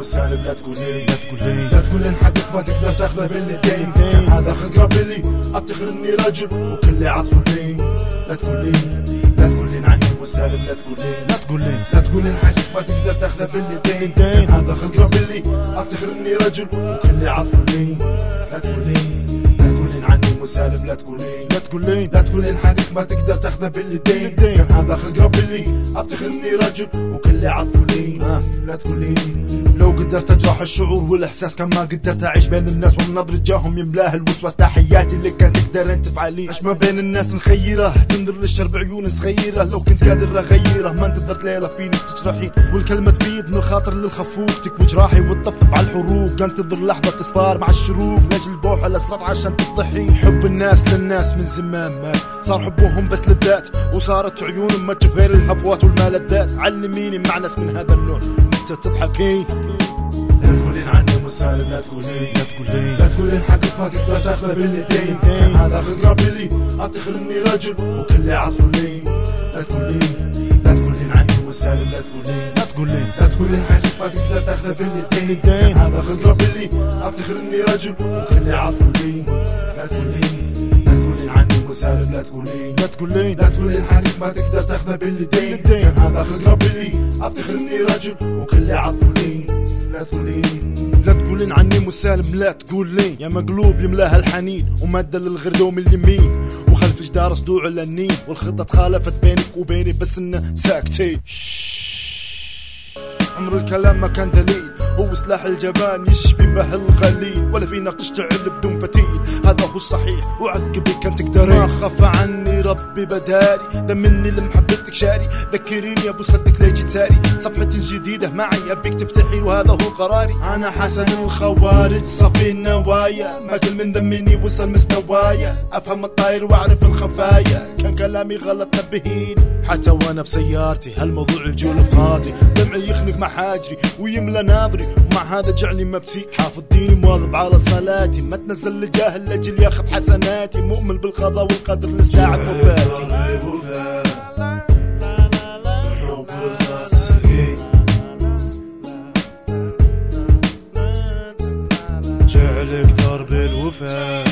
وسالم لا تقولي لا تقولي حقك ما تقدر تاخذه باليدين. كان هذا خلق ربي لي افتخر اني رجل وكل عطف لي. لا تقولي عني وسالم لا تقولي حقك ما تقدر تاخذه باليدين. كان هذا خلق ربي لي افتخر اني رجل وكل عطف لي. لا تقولي عني وسالم لا تقولين حقك ما تقدر تاخذه باليدين. كان هذا خلق ربي لي افتخر اني رجل وكل عطف لي. لا تقولين لو قدرت اجرح الشعور والاحساس كان ما قدرت اعيش بين الناس والنظر جاهم يملاه الوسواس. تحياتي اللي كان تقدر انت تفعلي عيش ما بين الناس مخيره تنظر للشر بعيون صغيره. لو كنت قادر اغيره ما انتظرت ليله فيني تجرحين والكلمه تفيد من الخاطر للخفوق تكوي جراحي وتطبطب على الحروق. انتظر لحظه تصفار مع الشروق لاجل بوح الاسرار عشان تفضحي. حب الناس للناس من زمان مات صار حبهم بس للذات وصارت عيونهم ما تشوف غير الهفوات والملذات. علميني مع ناس من هذا النوع انت تضحكين. لا تقولين عني وسالم لا تقولين حقك ما تقدر تاخذه باليدين. كان هذا خلق ربي لي افتخر اني رجل وكل عطف لي. لا تقولين عني وسالم لا تقولين حقك ما تقدر تاخذه باليدين. كان هذا خلق ربي لي افتخر اني رجل وكل عطف لي. لا تقولين عني وسالم لا تقولين حقك ما تقدر تاخذه باليدين. كان هذا خلق ربي لي افتخر اني رجل وكل عطف لي. لا تقولين عني مسالم لا تقولين يا مقلوب يملاها الحنين ومادة للغردوم اليمين وخلف جدار صدوع الأنين والخطة تخالفت بينك وبيني بس إنه ساكتين. عمر الكلام ما كان دليل هو سلاح الجبان يشفي به الغليل ولا في نار تشتعل بدون فتيل. هذا هو الصحيح وعقبي كان تقدرين. ما خاف عني ربي بداري دمني لمحبتك شاري. ذكريني يا بوس خدك ليجي تاري صفحة جديدة معي أبيك تفتحي وهذا هو قراري. أنا حسن الخوارج صفي النوايا ما كل من ذمني وصل مستوايا. أفهم الطاير وأعرف الخفايا كان كلامي غلط نبهين. حتى وأنا بسيارتي هالموضوع يجول في خاطري دمعي يخنق مع حاجري ويملى ناظري ومع هذا جعلني مبسي. حافظ ديني مواظب على صلاتي ما تنزل لجاهل لاجل ياخذ حسناتي. مؤمن بالقضاء والقدر لساعة وفاتي. جعلك درب الوفاء